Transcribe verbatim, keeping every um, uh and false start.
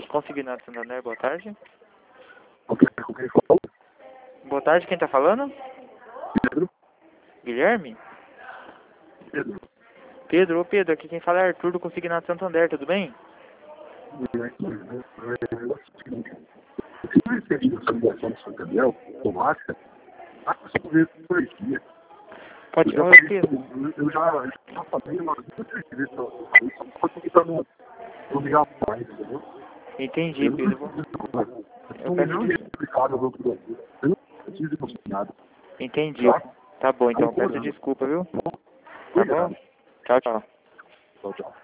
Consignado Santander, boa tarde. Com quem, com quem fala? Boa tarde, quem tá falando? Pedro. Guilherme? Pedro. Pedro, ô Pedro, aqui quem fala é Arthur do Consignado Santander, tudo bem? Se não recebi essa ligação do seu Gabriel, automática, ah, você pode ver por dia. Pode, Eu ô já, Pedro. eu já, eu já falei umas duas vezes, só porque tá no, no ligar mais, entendeu? Entendi, Eu Pedro. não preciso de nada. Eu Um peço milhão de des... replicados ao longo do Brasil. Eu não preciso de nada. Entendi. Tá? Tá bom, então, Tô peço cobrando. desculpa, viu? Tá bom? Obrigado. Tchau, tchau. Tchau, tchau.